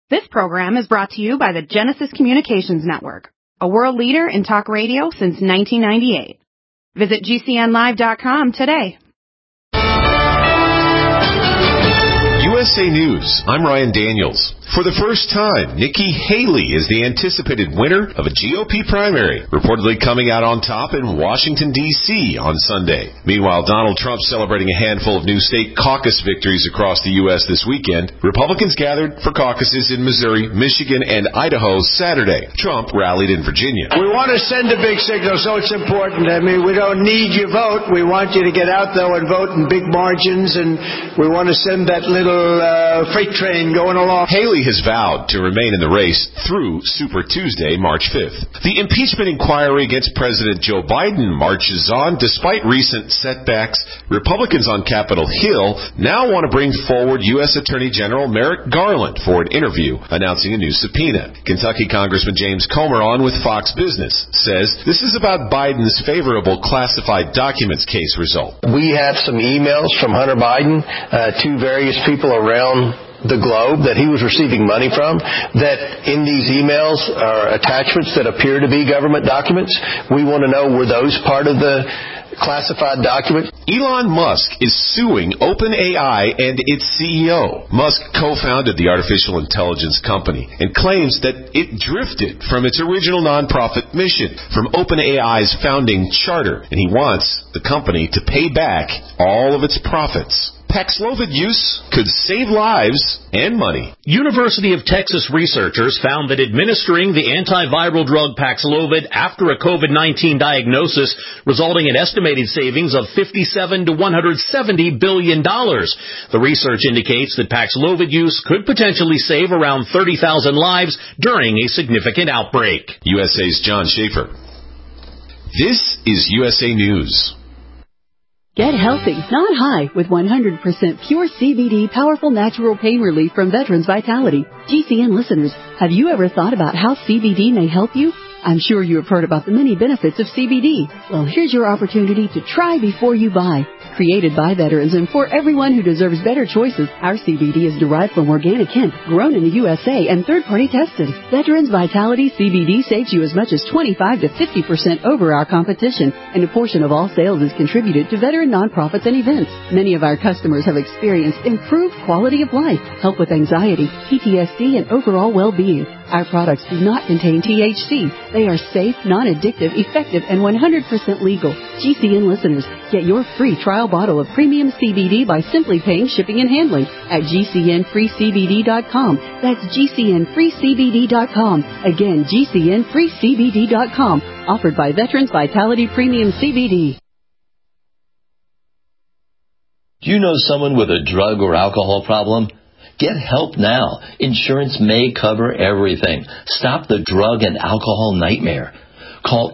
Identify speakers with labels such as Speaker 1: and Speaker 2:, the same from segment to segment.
Speaker 1: This program is brought to you by the Genesis Communications Network, a world leader in talk radio since 1998. Visit GCNlive.com today.
Speaker 2: USA News, I'm Ryan Daniels. For the first time, Nikki Haley is the anticipated winner of a GOP primary, reportedly coming out on top in Washington, D.C. on Sunday. Meanwhile, Donald Trump celebrating a handful of new state caucus victories across the U.S. this weekend. Republicans gathered for caucuses in Missouri, Michigan, and Idaho Saturday. Trump rallied in Virginia.
Speaker 3: We want to send a big signal, so it's important. I mean, we don't need your vote. We want you to get out, though, and vote in big margins, and we want to send that little freight train going along.
Speaker 2: Haley has vowed to remain in the race through Super Tuesday, March 5th. The impeachment inquiry against President Joe Biden marches on. Despite recent setbacks, Republicans on Capitol Hill now want to bring forward U.S. Attorney General Merrick Garland for an interview, announcing a new subpoena. Kentucky Congressman James Comer on with Fox Business says this is about Biden's favorable classified documents case result.
Speaker 4: We have some emails from Hunter Biden to various people around the globe that he was receiving money from, that in these emails are attachments that appear to be government documents. We want to know, were those part of the classified document?
Speaker 2: Elon Musk is suing OpenAI and its CEO. Musk co-founded the artificial intelligence company and claims that it drifted from its original nonprofit mission, from OpenAI's founding charter, and he wants the company to pay back all of its profits. Paxlovid use could save lives and money.
Speaker 5: University of Texas researchers found that administering the antiviral drug Paxlovid after a COVID-19 diagnosis resulting in estimated savings of $57 to $170 billion. The research indicates that Paxlovid use could potentially save around 30,000 lives during a significant outbreak.
Speaker 2: USA's John Schaefer. This is USA News.
Speaker 6: Get healthy, not high, with 100% pure CBD powerful natural pain relief from Veterans Vitality. GCN listeners, have you ever thought about how CBD may help you? I'm sure you have heard about the many benefits of CBD. Well, here's your opportunity to try before you buy. Created by veterans and for everyone who deserves better choices, our CBD is derived from organic hemp, grown in the USA and third-party tested. Veterans Vitality CBD saves you as much as 25 to 50% over our competition, and a portion of all sales is contributed to veteran nonprofits and events. Many of our customers have experienced improved quality of life, help with anxiety, PTSD, and overall well-being. Our products do not contain THC. They are safe, non-addictive, effective, and 100% legal. GCN listeners, get your free trial bottle of premium CBD by simply paying shipping and handling at GCNFreeCBD.com. That's GCNFreeCBD.com. Again, GCNFreeCBD.com. Offered by Veterans Vitality Premium CBD.
Speaker 7: Do you know someone with a drug or alcohol problem? Get help now. Insurance may cover everything. Stop the drug and alcohol nightmare. Call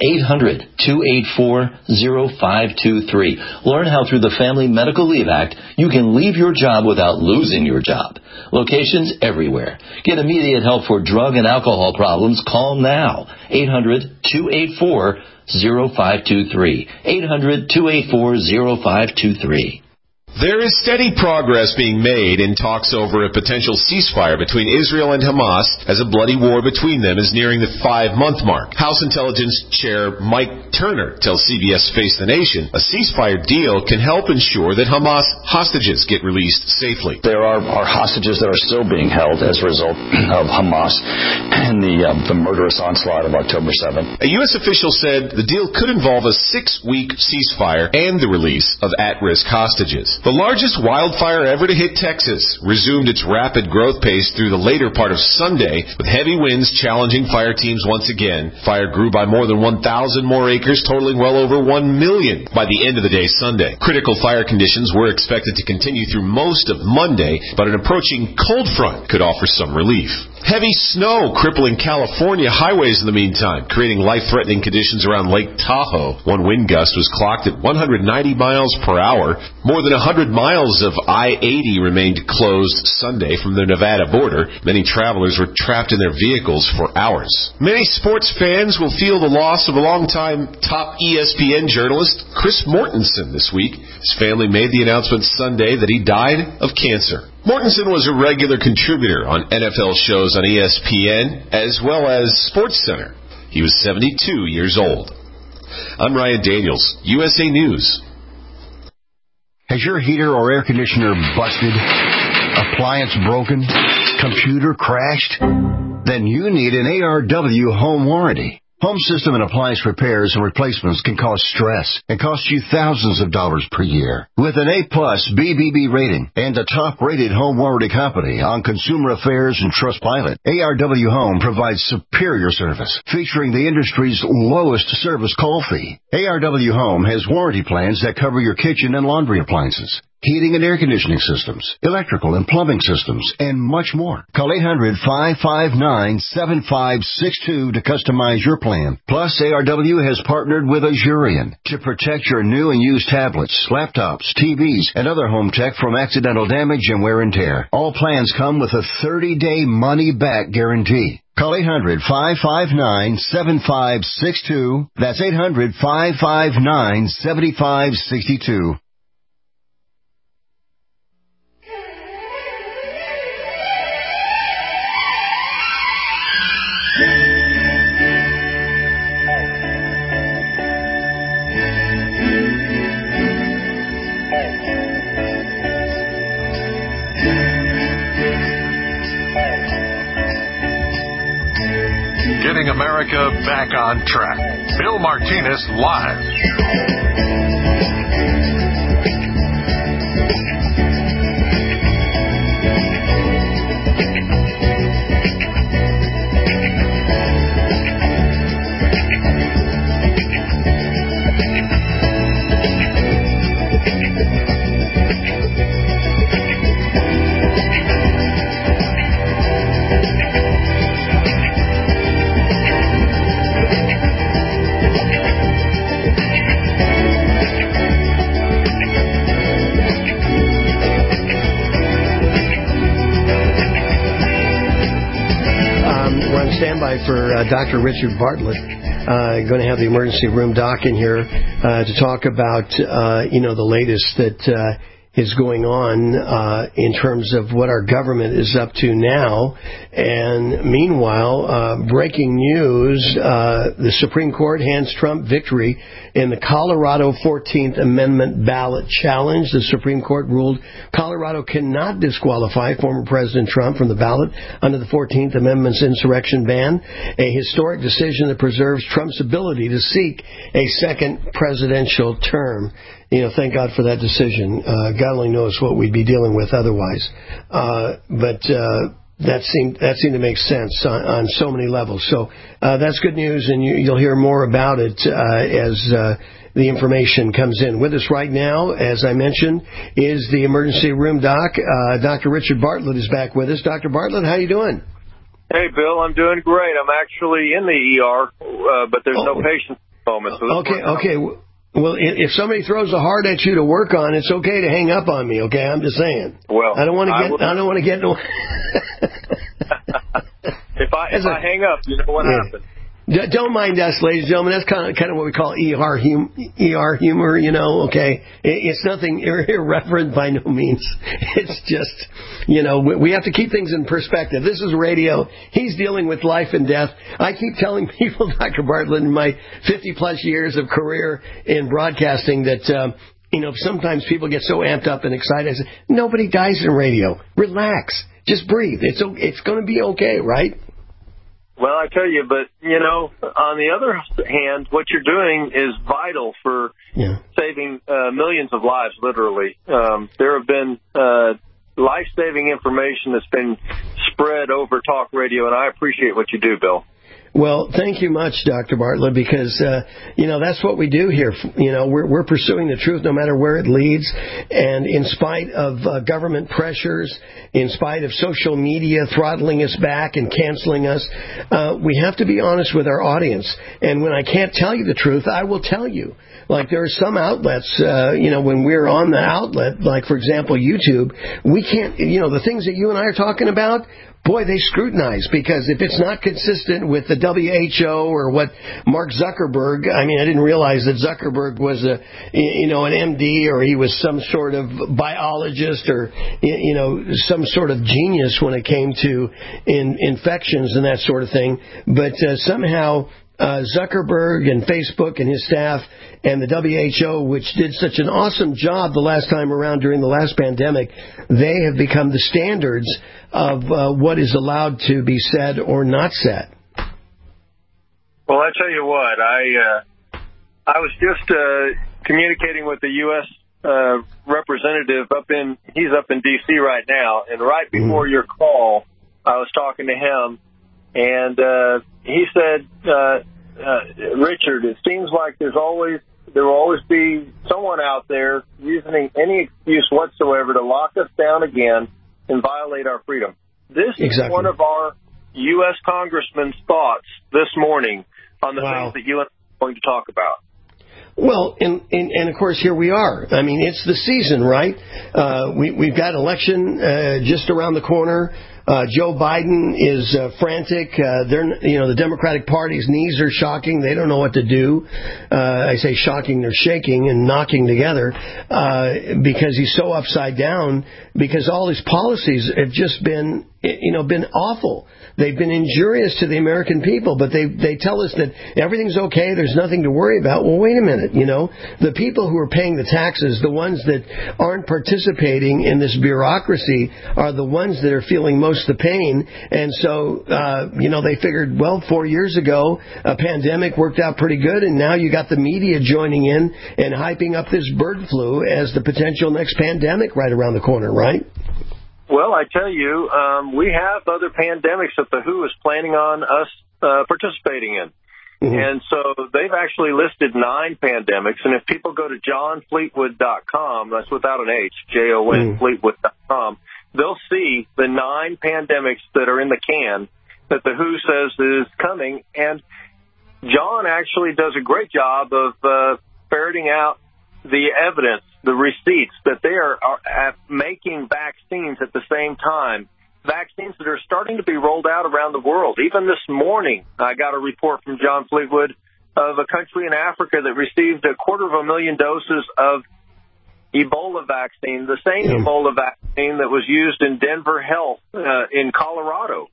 Speaker 7: 800-284-0523. Learn how through the Family Medical Leave Act you can leave your job without losing your job. Locations everywhere. Get immediate help for drug and alcohol problems. Call now. 800-284-0523. 800-284-0523.
Speaker 2: There is steady progress being made in talks over a potential ceasefire between Israel and Hamas as a bloody war between them is nearing the 5-month mark. House Intelligence Chair Mike Turner tells CBS Face the Nation a ceasefire deal can help ensure that Hamas hostages get released safely.
Speaker 8: There are hostages that are still being held as a result of Hamas and the murderous onslaught of October 7th.
Speaker 2: A U.S. official said the deal could involve a 6-week ceasefire and the release of at-risk hostages. The largest wildfire ever to hit Texas resumed its rapid growth pace through the later part of Sunday, with heavy winds challenging fire teams once again. Fire grew by more than 1,000 more acres, totaling well over 1 million by the end of the day Sunday. Critical fire conditions were expected to continue through most of Monday, but an approaching cold front could offer some relief. Heavy snow crippling California highways in the meantime, creating life-threatening conditions around Lake Tahoe. One wind gust was clocked at 190 miles per hour. More than 100 miles of I-80 remained closed Sunday from the Nevada border. Many travelers were trapped in their vehicles for hours. Many sports fans will feel the loss of a longtime top ESPN journalist, Chris Mortensen, this week. His family made the announcement Sunday that he died of cancer. Mortensen was a regular contributor on NFL shows on ESPN as well as SportsCenter. He was 72 years old. I'm Ryan Daniels, USA News.
Speaker 9: Has your heater or air conditioner busted? Appliance broken? Computer crashed? Then you need an ARW home warranty. Home system and appliance repairs and replacements can cause stress and cost you thousands of dollars per year. With an A-plus BBB rating and a top-rated home warranty company on Consumer Affairs and Trustpilot, ARW Home provides superior service, featuring the industry's lowest service call fee. ARW Home has warranty plans that cover your kitchen and laundry appliances, heating and air conditioning systems, electrical and plumbing systems, and much more. Call 800-559-7562 to customize your plan. Plus, ARW has partnered with Azurion to protect your new and used tablets, laptops, TVs, and other home tech from accidental damage and wear and tear. All plans come with a 30-day money-back guarantee. Call 800-559-7562. That's 800-559-7562.
Speaker 10: Getting America back on track. Bill Martinez live.
Speaker 11: Standby for Dr. Richard Bartlett. Going to have the emergency room doc in here to talk about, the latest that is going on in terms of what our government is up to now. And meanwhile, breaking news, the Supreme Court hands Trump victory in the Colorado 14th Amendment ballot challenge. The Supreme Court ruled Colorado cannot disqualify former President Trump from the ballot under the 14th Amendment's insurrection ban, a historic decision that preserves Trump's ability to seek a second presidential term. Thank God for that decision. God only knows what we'd be dealing with otherwise. But that seemed to make sense on so many levels. So that's good news, and you'll hear more about it as the information comes in. With us right now, as I mentioned, is the emergency room doc. Dr. Richard Bartlett is back with us. Dr. Bartlett, how you doing?
Speaker 12: Hey, Bill, I'm doing great. I'm actually in the ER, but there's no patient at the moment. So
Speaker 11: okay. Well, if somebody throws a heart at you to work on, it's okay to hang up on me. Okay, I'm just saying.
Speaker 12: Well,
Speaker 11: I don't want to get no.
Speaker 12: If I hang up, you know what happened.
Speaker 11: Don't mind us, ladies and gentlemen. That's kind of what we call ER humor, okay? It's nothing irreverent by no means. It's just, we have to keep things in perspective. This is radio. He's dealing with life and death. I keep telling people, Dr. Bartlett, in my 50-plus years of career in broadcasting that, sometimes people get so amped up and excited. I say, nobody dies in radio. Relax. Just breathe. It's going to be okay, right?
Speaker 12: Well, I tell you, but, on the other hand, what you're doing is vital for saving millions of lives, literally. There have been life-saving information that's been spread over talk radio, and I appreciate what you do, Bill.
Speaker 11: Well, thank you much, Dr. Bartlett, because, that's what we do here. We're pursuing the truth no matter where it leads. And in spite of government pressures, in spite of social media throttling us back and canceling us, we have to be honest with our audience. And when I can't tell you the truth, I will tell you. Like there are some outlets, when we're on the outlet, like, for example, YouTube, we can't, the things that you and I are talking about, boy, they scrutinize, because if it's not consistent with the WHO or what Mark Zuckerberg, I mean, I didn't realize that Zuckerberg was an MD, or he was some sort of biologist, or, some sort of genius when it came to infections and that sort of thing. But somehow Zuckerberg and Facebook and his staff and the WHO, which did such an awesome job the last time around during the last pandemic, they have become the standards of what is allowed to be said or not said.
Speaker 12: Well, I tell you what, I was just communicating with the U.S. Representative he's up in D.C. right now, and right before your call, I was talking to him, and he said, Richard, it seems like there will always be someone out there using any excuse whatsoever to lock us down again and violate our freedom. This is one of our U.S. Congressman's thoughts this morning on the things that you and I are going to talk about.
Speaker 11: Well, and of course, here we are. I mean, it's the season, right? We've got election just around the corner. Joe Biden is frantic. The Democratic Party's knees are shocking. They don't know what to do. I say shocking, they're shaking and knocking together because he's so upside down, because all his policies have just been awful. They've been injurious to the American people, but they tell us that everything's okay, there's nothing to worry about. Well, wait a minute, the people who are paying the taxes, the ones that aren't participating in this bureaucracy, are the ones that are feeling most the pain. And so, they figured, 4 years ago, a pandemic worked out pretty good, and now you got the media joining in and hyping up this bird flu as the potential next pandemic right around the corner, right?
Speaker 12: Well, I tell you, we have other pandemics that the WHO is planning on us participating in. Mm-hmm. And so they've actually listed 9 pandemics. And if people go to johnfleetwood.com, that's without an H, Jon, Fleetwood.com, they'll see the 9 pandemics that are in the can that the WHO says is coming. And John actually does a great job of ferreting out the evidence, the receipts, that they are making vaccines at the same time, vaccines that are starting to be rolled out around the world. Even this morning, I got a report from John Fleetwood of a country in Africa that received 250,000 doses of Ebola vaccine, the same Ebola vaccine that was used in Denver Health in Colorado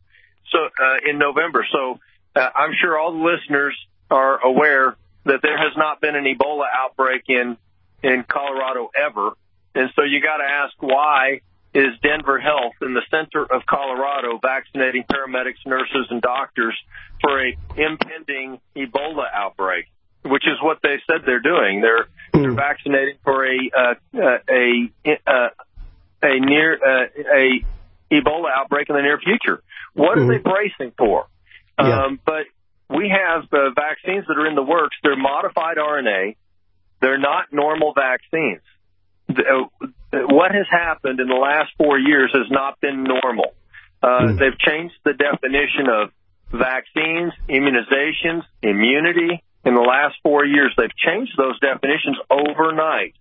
Speaker 12: in November. So I'm sure all the listeners are aware that there has not been an Ebola outbreak in Colorado ever. And so you got to ask, why is Denver Health in the center of Colorado vaccinating paramedics, nurses, and doctors for a impending Ebola outbreak, which is what they said they're doing. They're vaccinating for a Ebola outbreak in the near future. What are they bracing for? But we have vaccines that are in the works. They're modified RNA. They're not normal vaccines. What has happened in the last 4 years has not been normal. They've changed the definition of vaccines, immunizations, immunity. In the last 4 years, they've changed those definitions overnight.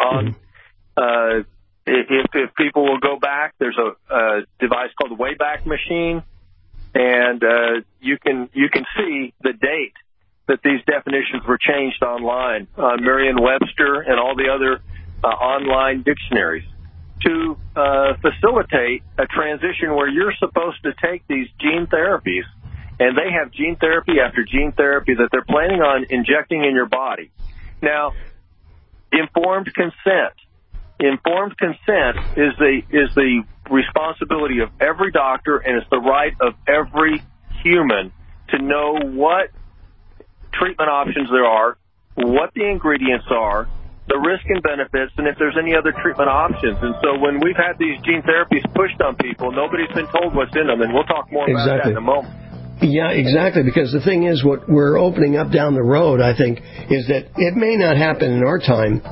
Speaker 12: If people will go back, there's a device called the Wayback Machine, and you can see the date that these definitions were changed online on Merriam-Webster and all the other online dictionaries to facilitate a transition where you're supposed to take these gene therapies, and they have gene therapy after gene therapy that they're planning on injecting in your body. Now, informed consent. Informed consent is the responsibility of every doctor, and it's the right of every human to know what treatment options there are, what the ingredients are, the risk and benefits, and if there's any other treatment options. And so when we've had these gene therapies pushed on people, nobody's been told what's in them, and we'll talk more about that in a moment.
Speaker 11: Yeah, exactly, because the thing is, what we're opening up down the road, I think, is that it may not happen in our time,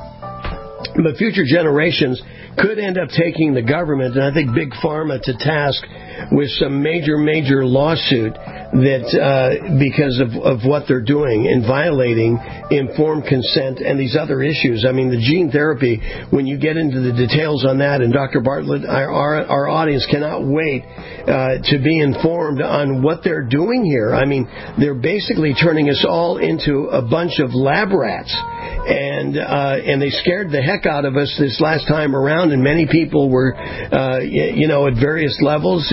Speaker 11: but future generations could end up taking the government, and I think Big Pharma, to task with some major lawsuit that because of what they're doing and violating informed consent and these other issues. I mean, the gene therapy, when you get into the details on that, and Dr. Bartlett, our audience cannot wait to be informed on what they're doing here. I mean, they're basically turning us all into a bunch of lab rats. And they scared the heck out of us this last time around, and many people were, at various levels,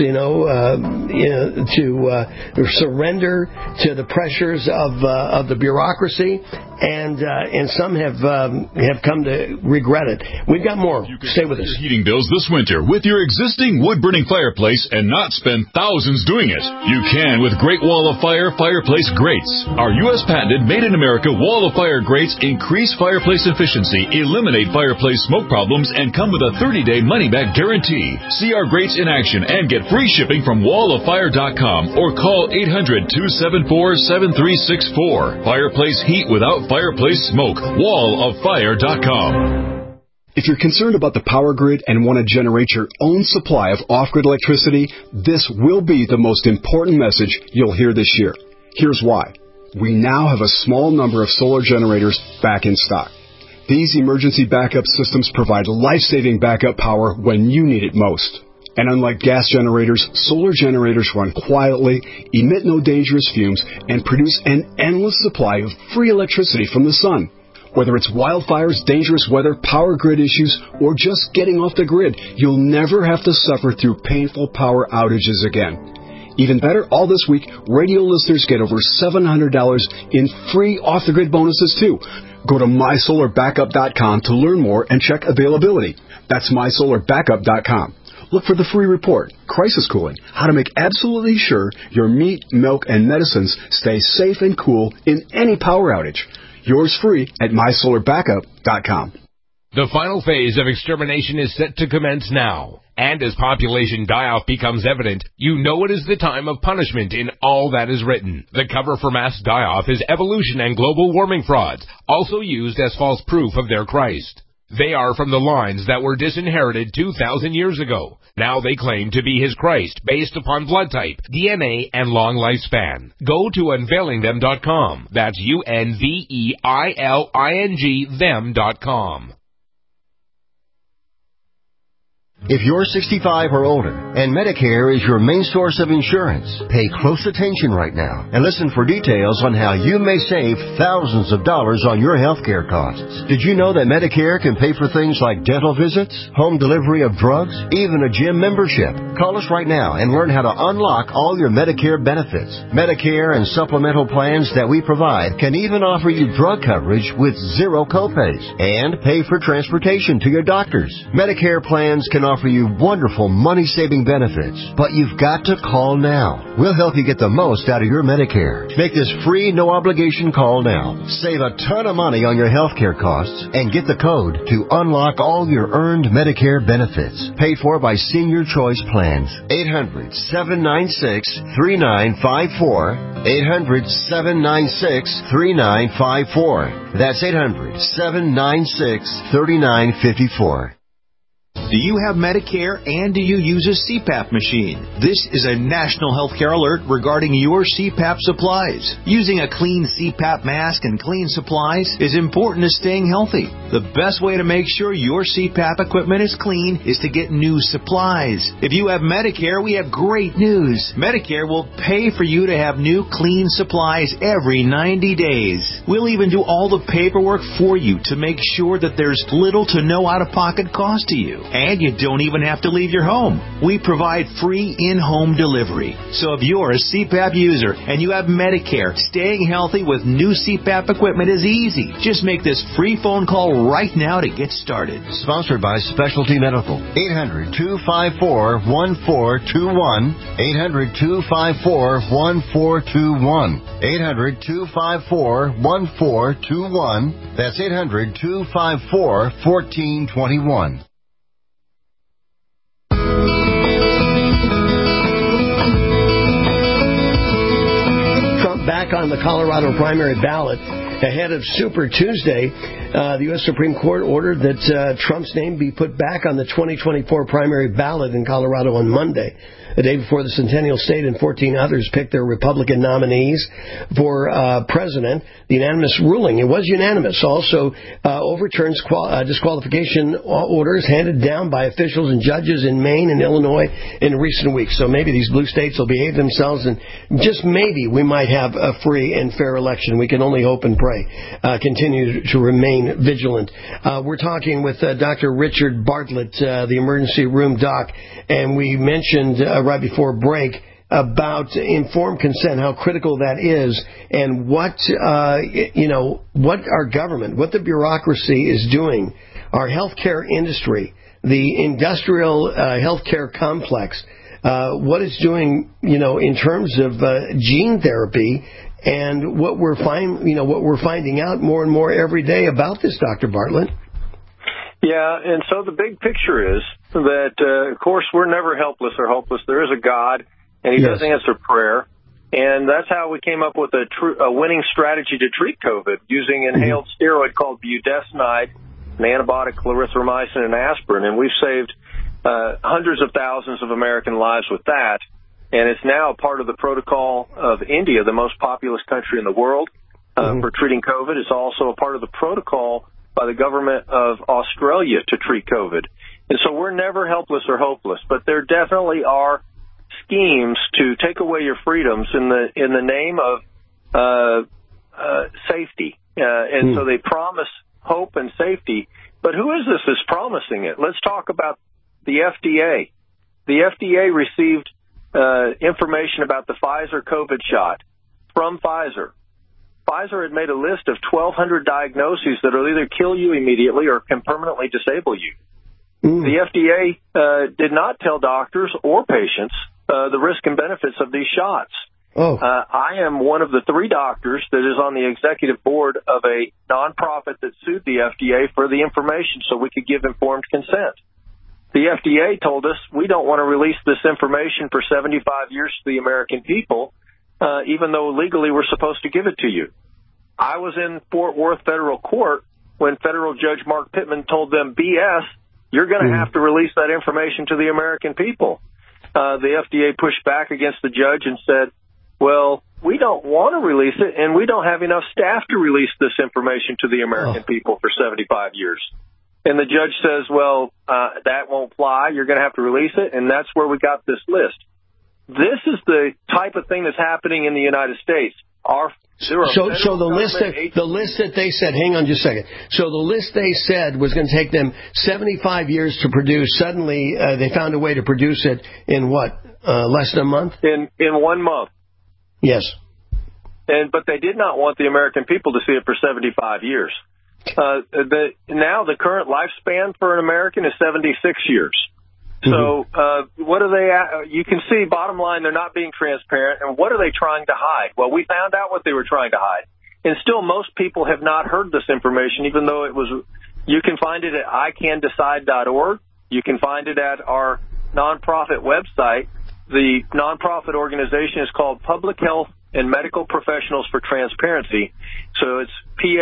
Speaker 11: to surrender to the pressures of the bureaucracy, and some have come to regret it. We've got more. Stay with us.
Speaker 13: Heating bills this winter with your existing wood-burning fireplace and not spend thousands doing it. You can with Great Wall of Fire fireplace grates. Our U.S. patented, made-in-America Wall of Fire grates increase fireplace efficiency, eliminate fireplace smoke problems, and come with a 30-day money-back guarantee. See our grates in action and get free shipping from walloffire.com or call 800-274-7364. Fireplace heat without fireplace smoke. walloffire.com.
Speaker 14: If you're concerned about the power grid and want to generate your own supply of off-grid electricity, this will be the most important message you'll hear this year. Here's why. We now have a small number of solar generators back in stock. These emergency backup systems provide life-saving backup power when you need it most. And unlike gas generators, solar generators run quietly, emit no dangerous fumes, and produce an endless supply of free electricity from the sun. Whether it's wildfires, dangerous weather, power grid issues, or just getting off the grid, you'll never have to suffer through painful power outages again. Even better, all this week, radio listeners get over $700 in free off-the-grid bonuses, too. Go to mysolarbackup.com to learn more and check availability. That's mysolarbackup.com. Look for the free report, Crisis Cooling, how to make absolutely sure your meat, milk, and medicines stay safe and cool in any power outage. Yours free at mysolarbackup.com.
Speaker 15: The final phase of extermination is set to commence now. And as population die-off becomes evident, you know it is the time of punishment in all that is written. The cover for mass die-off is evolution and global warming frauds, also used as false proof of their Christ. They are from the lines that were disinherited 2,000 years ago. Now they claim to be his Christ based upon blood type, DNA, and long lifespan. Go to unveilingthem.com. That's UNVEILING them.com.
Speaker 9: If you're 65 or older and Medicare is your main source of insurance, pay close attention right now and listen for details on how you may save thousands of dollars on your health care costs. Did you know that Medicare can pay for things like dental visits, home delivery of drugs, even a gym membership? Call us right now and learn how to unlock all your Medicare benefits. Medicare and supplemental plans that we provide can even offer you drug coverage with zero copays and pay for transportation to your doctors. Medicare plans can offer you wonderful money-saving benefits, but you've got to call now. We'll help you get the most out of your Medicare. Make this free, no-obligation call now. Save a ton of money on your health care costs and get the code to unlock all your earned Medicare benefits. Paid for by Senior Choice Plans. 800-796-3954. 800-796-3954. That's 800-796-3954.
Speaker 16: Do you have Medicare and do you use a CPAP machine? This is a national healthcare alert regarding your CPAP supplies. Using a clean CPAP mask and clean supplies is important to staying healthy. The best way to make sure your CPAP equipment is clean is to get new supplies. If you have Medicare, we have great news. Medicare will pay for you to have new clean supplies every 90 days. We'll even do all the paperwork for you to make sure that there's little to no out-of-pocket cost to you. And you don't even have to leave your home. We provide free in-home delivery. So if you're a CPAP user and you have Medicare, staying healthy with new CPAP equipment is easy. Just make this free phone call right now to get started.
Speaker 9: Sponsored by Specialty Medical. 800-254-1421. 800-254-1421. 800-254-1421. That's 800-254-1421.
Speaker 11: Trump back on the Colorado primary ballot Ahead of Super Tuesday, the U.S. Supreme Court ordered that Trump's name be put back on the 2024 primary ballot in Colorado on Monday. The day before the Centennial State and 14 others picked their Republican nominees for president. The unanimous ruling, it was unanimous, also overturns disqualification orders handed down by officials and judges in Maine and Illinois in recent weeks. So maybe these blue states will behave themselves, and just maybe we might have a free and fair election. We can only hope and pray. Continue to remain vigilant. We're talking with Dr. Richard Bartlett, the emergency room doc, and we mentioned right before break about informed consent, how critical that is, and what what our government, what the bureaucracy is doing, our healthcare industry, the industrial healthcare complex, what it's doing, in terms of gene therapy, and what we're finding out more and more every day about this, Dr. Bartlett.
Speaker 12: Yeah, and so the big picture is that, of course, we're never helpless or hopeless. There is a God, and He does answer prayer. And that's how we came up with a winning strategy to treat COVID, using inhaled steroid called budesonide, an antibiotic, clarithromycin, and aspirin. And we've saved hundreds of thousands of American lives with that. And it's now a part of the protocol of India, the most populous country in the world, for treating COVID. It's also a part of the protocol by the government of Australia to treat COVID. And so we're never helpless or hopeless, but there definitely are schemes to take away your freedoms in the name of safety. And so they promise hope and safety. But who is this that's promising it? Let's talk about the FDA. The FDA received information about the Pfizer COVID shot from Pfizer. Pfizer had made a list of 1,200 diagnoses that will either kill you immediately or can permanently disable you. The FDA did not tell doctors or patients the risk and benefits of these shots. I am one of the 3 doctors that is on the executive board of a nonprofit that sued the FDA for the information so we could give informed consent. The FDA told us we don't want to release this information for 75 years to the American people, even though legally we're supposed to give it to you. I was in Fort Worth federal court when federal judge Mark Pittman told them, BS, you're going to have to release that information to the American people. The FDA pushed back against the judge and said, well, we don't want to release it, and we don't have enough staff to release this information to the American people for 75 years. And the judge says, well, that won't fly. You're going to have to release it, and that's where we got this list. This is the type of thing that's happening in the United States. So
Speaker 11: the list that they said, hang on just a second. So the list they said was going to take them 75 years to produce. Suddenly, they found a way to produce it in what? Less than a month?
Speaker 12: In 1 month.
Speaker 11: Yes.
Speaker 12: But they did not want the American people to see it for 75 years. Now the current lifespan for an American is 76 years. So what are they? You can see, bottom line, they're not being transparent. And what are they trying to hide? Well, we found out what they were trying to hide. And still, most people have not heard this information, even though it was. You can find it at ICanDecide.org. You can find it at our nonprofit website. The nonprofit organization is called Public Health and Medical Professionals for Transparency. So it's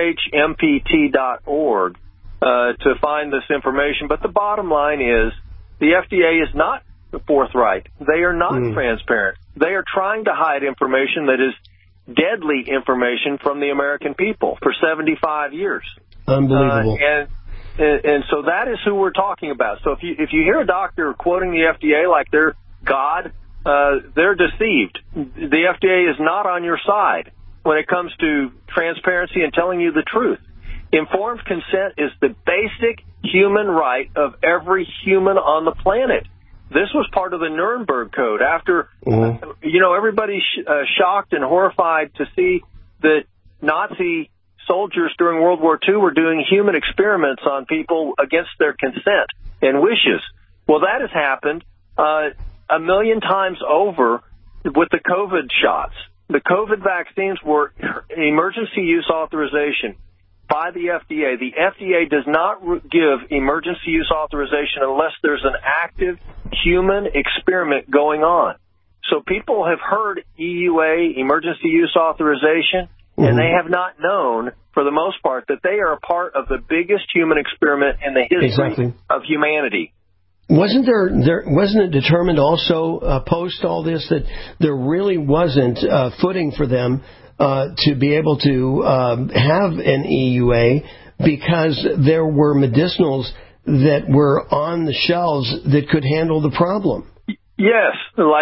Speaker 12: phmpt.org to find this information. But the bottom line is, the FDA is not forthright. They are not transparent. They are trying to hide information that is deadly information from the American people for 75 years.
Speaker 11: Unbelievable.
Speaker 12: And so that is who we're talking about. So if you hear a doctor quoting the FDA like they're God, they're deceived. The FDA is not on your side when it comes to transparency and telling you the truth. Informed consent is the basic human right of every human on the planet. This was part of the Nuremberg Code. After, everybody's shocked and horrified to see that Nazi soldiers during World War II were doing human experiments on people against their consent and wishes. Well, that has happened 1 million times over with the COVID shots. The COVID vaccines were emergency use authorization by the FDA. The FDA does not give emergency use authorization unless there's an active human experiment going on. So people have heard EUA, emergency use authorization, and they have not known, for the most part, that they are a part of the biggest human experiment in the history of humanity.
Speaker 11: Wasn't it determined also post all this that there really wasn't footing for them to be able to have an EUA because there were medicinals that were on the shelves that could handle the problem?
Speaker 12: Yes,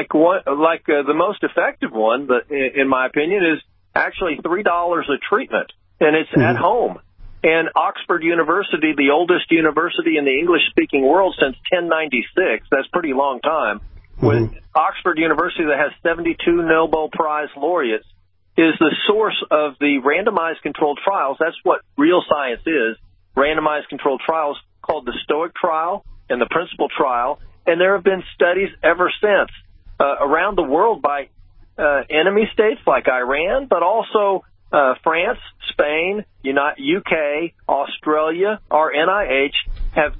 Speaker 12: the most effective one, but in my opinion, is actually $3 a treatment, and it's at home. And Oxford University, the oldest university in the English-speaking world since 1096, that's a pretty long time, with Oxford University that has 72 Nobel Prize laureates, is the source of the randomized controlled trials. That's what real science is, randomized controlled trials called the STOIC trial and the Principal trial. And there have been studies ever since around the world by enemy states like Iran, but also France, Spain, UK, Australia, our NIH have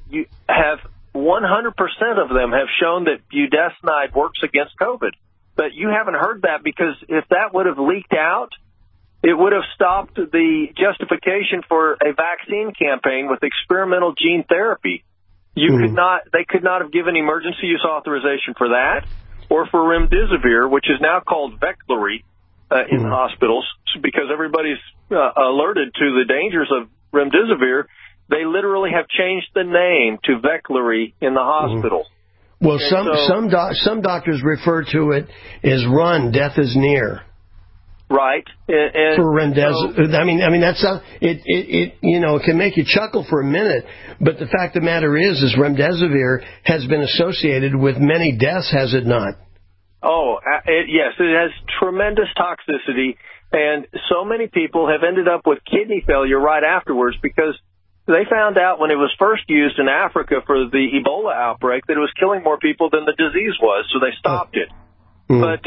Speaker 12: 100% of them have shown that budesonide works against COVID. But you haven't heard that because if that would have leaked out, it would have stopped the justification for a vaccine campaign with experimental gene therapy. They could not have given emergency use authorization for that, or for remdesivir, which is now called Veklury in hospitals, because everybody's alerted to the dangers of remdesivir. They literally have changed the name to Veklury in the hospital.
Speaker 11: Well, some doctors refer to it as "run, death is near."
Speaker 12: Right. And
Speaker 11: for remdesivir, I mean that's it can make you chuckle for a minute, but the fact of the matter is remdesivir has been associated with many deaths, has it not?
Speaker 12: Oh, yes, it has tremendous toxicity, and so many people have ended up with kidney failure right afterwards because they found out when it was first used in Africa for the Ebola outbreak that it was killing more people than the disease was, so they stopped it. But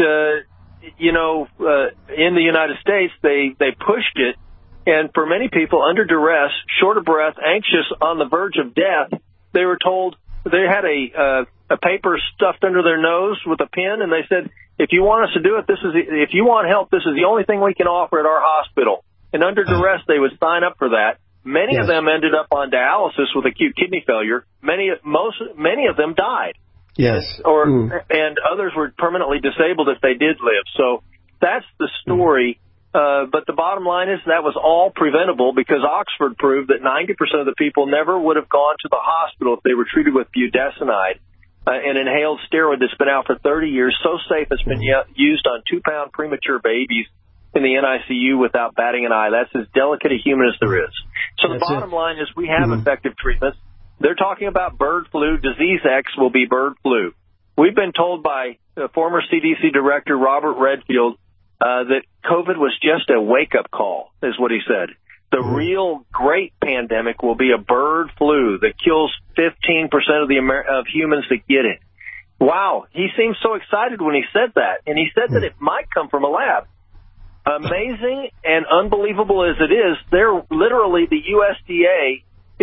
Speaker 12: in the United States, they pushed it, and for many people under duress, short of breath, anxious, on the verge of death, they were told they had a paper stuffed under their nose with a pin, and they said, if you want us to do it, if you want help, this is the only thing we can offer at our hospital. And under duress, they would sign up for that. Many of them ended up on dialysis with acute kidney failure. Many of them died.
Speaker 11: Yes.
Speaker 12: And others were permanently disabled if they did live. So that's the story. But the bottom line is that was all preventable because Oxford proved that 90% of the people never would have gone to the hospital if they were treated with budesonide, an inhaled steroid that's been out for 30 years, so safe it's been used on 2-pound premature babies in the NICU without batting an eye. That's as delicate a human as there is. So the bottom line is we have effective treatments. They're talking about bird flu. Disease X will be bird flu. We've been told by former CDC Director Robert Redfield that COVID was just a wake-up call, is what he said. The real great pandemic will be a bird flu that kills 15% of humans that get it. Wow, he seemed so excited when he said that, and he said that it might come from a lab. Amazing and unbelievable as it is, they're literally the USDA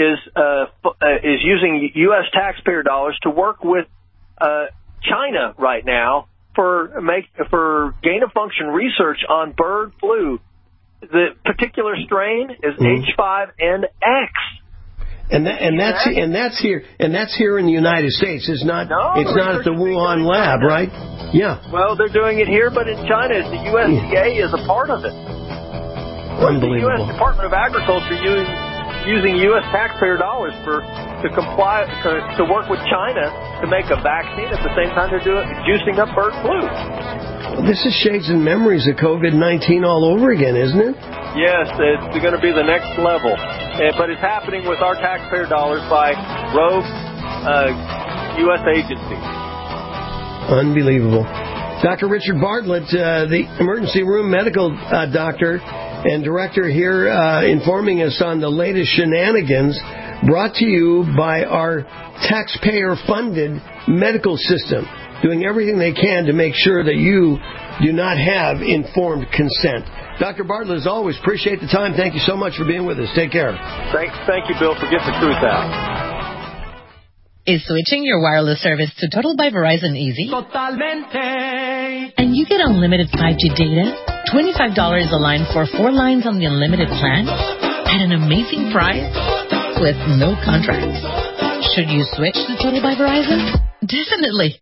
Speaker 12: is using U.S. taxpayer dollars to work with China right now for gain-of-function research on bird flu. The particular strain is H5N8.
Speaker 11: And that's here in the United States. It's not at the Wuhan lab, right? Yeah.
Speaker 12: Well, they're doing it here, but in China, the USDA is a part of it.
Speaker 11: Unbelievable.
Speaker 12: The U.S. Department of Agriculture using U.S. taxpayer dollars to work with China to make a vaccine at the same time they're juicing up bird flu.
Speaker 11: Well, this is shades and memories of COVID-19 all over again, isn't it?
Speaker 12: Yes, it's going to be the next level. But it's happening with our taxpayer dollars by rogue U.S. agencies.
Speaker 11: Unbelievable. Dr. Richard Bartlett, the emergency room medical doctor and director here, informing us on the latest shenanigans brought to you by our taxpayer-funded medical system, doing everything they can to make sure that you do not have informed consent. Dr. Bartlett, as always, appreciate the time. Thank you so much for being with us. Take care.
Speaker 12: Thank you, Bill, for getting the truth out.
Speaker 17: Is switching your wireless service to Total by Verizon easy?
Speaker 18: Totalmente.
Speaker 17: And you get unlimited 5G data, $25 a line for 4 lines on the unlimited plan at an amazing price with no contract. Should you switch to Total by Verizon? Definitely.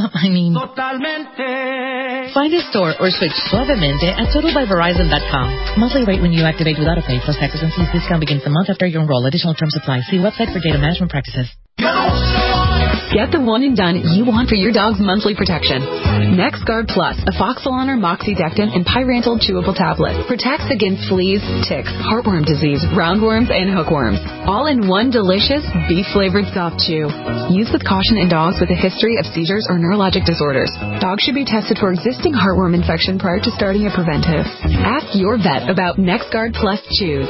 Speaker 17: Find a store or switch suavemente at totalbyverizon.com. Monthly rate when you activate with AutoPay plus taxes and fees. Discount begins the month after you enroll. Additional terms apply. See website for data management practices.
Speaker 6: Get the one and done you want for your dog's monthly protection. NexGard Plus, a Foxalon or Moxidectin and Pyrantel chewable tablet, protects against fleas, ticks, heartworm disease, roundworms, and hookworms. All in one delicious beef-flavored soft chew. Used with caution in dogs with a history of seizures or neurologic disorders. Dogs should be tested for existing heartworm infection prior to starting a preventive. Ask your vet about NexGard Plus chews.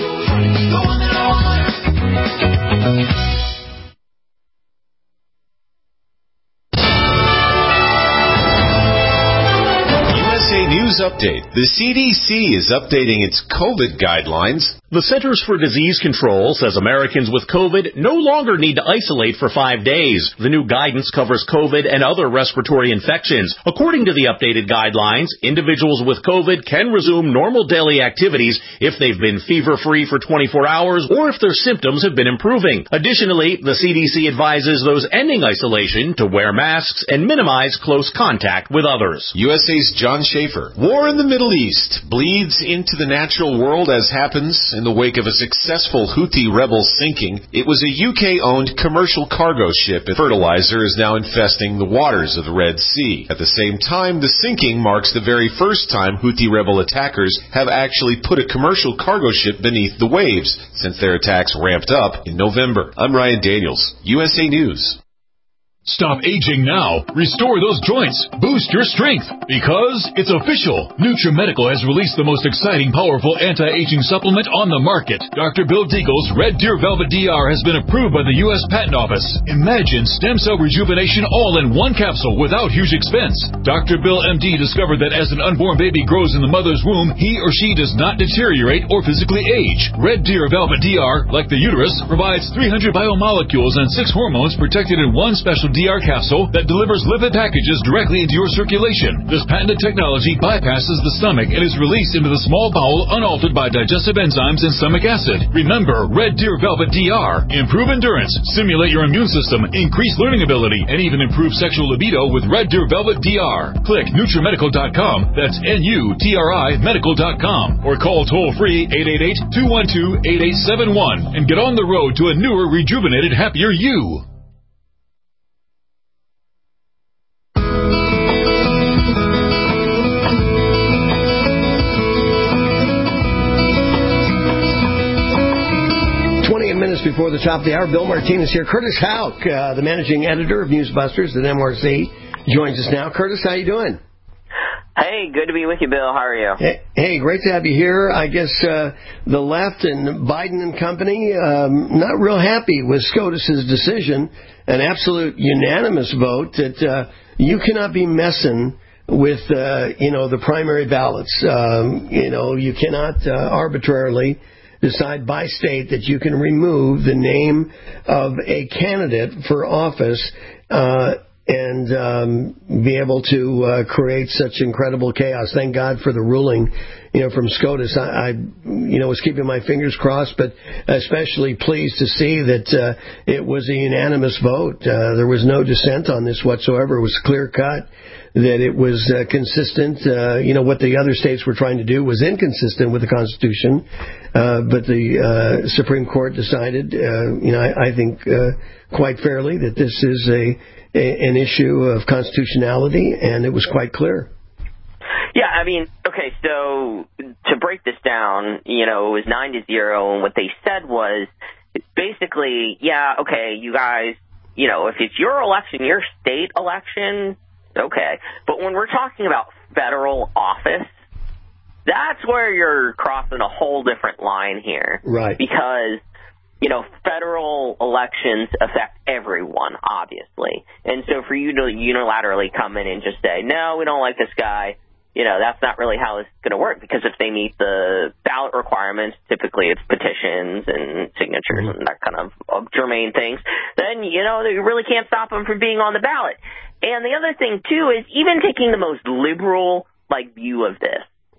Speaker 2: News update. The CDC is updating its COVID guidelines.
Speaker 5: The Centers for Disease Control says Americans with COVID no longer need to isolate for 5 days. The new guidance covers COVID and other respiratory infections. According to the updated guidelines, individuals with COVID can resume normal daily activities if they've been fever-free for 24 hours or if their symptoms have been improving. Additionally, the CDC advises those ending isolation to wear masks and minimize close contact with others.
Speaker 2: USA's John Schaefer. War in the Middle East bleeds into the natural world as happens in the wake of a successful Houthi rebel sinking. It was a UK-owned commercial cargo ship, and fertilizer is now infesting the waters of the Red Sea. At the same time, the sinking marks the very first time Houthi rebel attackers have actually put a commercial cargo ship beneath the waves since their attacks ramped up in November. I'm Ryan Daniels, USA News.
Speaker 13: Stop aging now. Restore those joints. Boost your strength. Because it's official. NutriMedical has released the most exciting, powerful anti-aging supplement on the market. Dr. Bill Deagle's Red Deer Velvet DR has been approved by the U.S. Patent Office. Imagine stem cell rejuvenation all in one capsule without huge expense. Dr. Bill MD discovered that as an unborn baby grows in the mother's womb, he or she does not deteriorate or physically age. Red Deer Velvet DR, like the uterus, provides 300 biomolecules and 6 hormones protected in one special DR capsule that delivers lipid packages directly into your circulation. This patented technology bypasses the stomach and is released into the small bowel unaltered by digestive enzymes and stomach acid. Remember, Red Deer Velvet DR. Improve endurance, stimulate your immune system, increase learning ability, and even improve sexual libido with Red Deer Velvet DR. Click NutriMedical.com, that's NUTRI Medical.com, or call toll-free 888-212-8871 and get on the road to a newer, rejuvenated, happier you.
Speaker 11: 20 minutes before the top of the hour, Bill Martinez here. Curtis Houck, the managing editor of Newsbusters at MRC, joins us now. Curtis, how you doing?
Speaker 18: Hey, good to be with you, Bill. How are you?
Speaker 11: Hey, great to have you here. I guess the left and Biden and company not real happy with SCOTUS's decision, an absolute unanimous vote that you cannot be messing with the primary ballots. You cannot arbitrarily decide by state that you can remove the name of a candidate for office and be able to create such incredible chaos. Thank God for the ruling, from SCOTUS. I was keeping my fingers crossed, but especially pleased to see that it was a unanimous vote. There was no dissent on this whatsoever. It was clear cut that it was consistent. What the other states were trying to do was inconsistent with the Constitution, but the Supreme Court decided, I think quite fairly, that this is an issue of constitutionality, and it was quite clear.
Speaker 18: Yeah, okay, so to break this down, it was 9-0, and what they said was basically, you guys, if it's your election, your state election, okay. But when we're talking about federal office, that's where you're crossing a whole different line here.
Speaker 11: Right.
Speaker 18: Because, federal elections affect everyone, obviously. And so for you to unilaterally come in and just say, no, we don't like this guy, that's not really how it's going to work. Because if they meet the ballot requirements, typically it's petitions and signatures and that kind of germane things, then, you really can't stop them from being on the ballot. And the other thing, too, is even taking the most liberal, view of this,